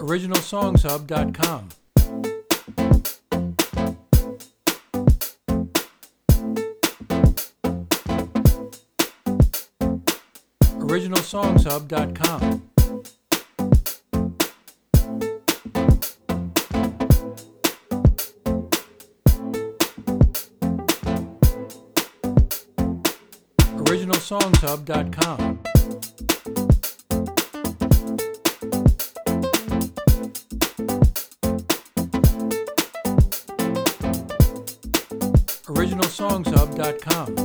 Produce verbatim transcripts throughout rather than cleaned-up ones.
original songs hub dot com. original songs hub dot com. original songs hub dot com. original songs hub dot com.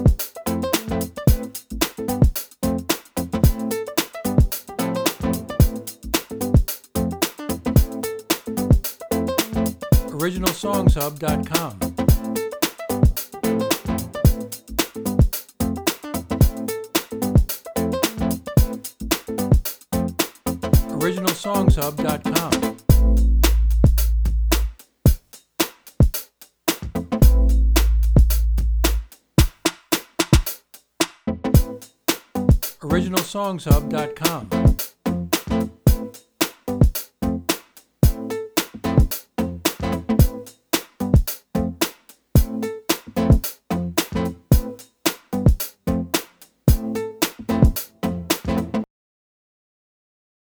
original songs hub dot com. original songs hub dot com. original songs hub dot com.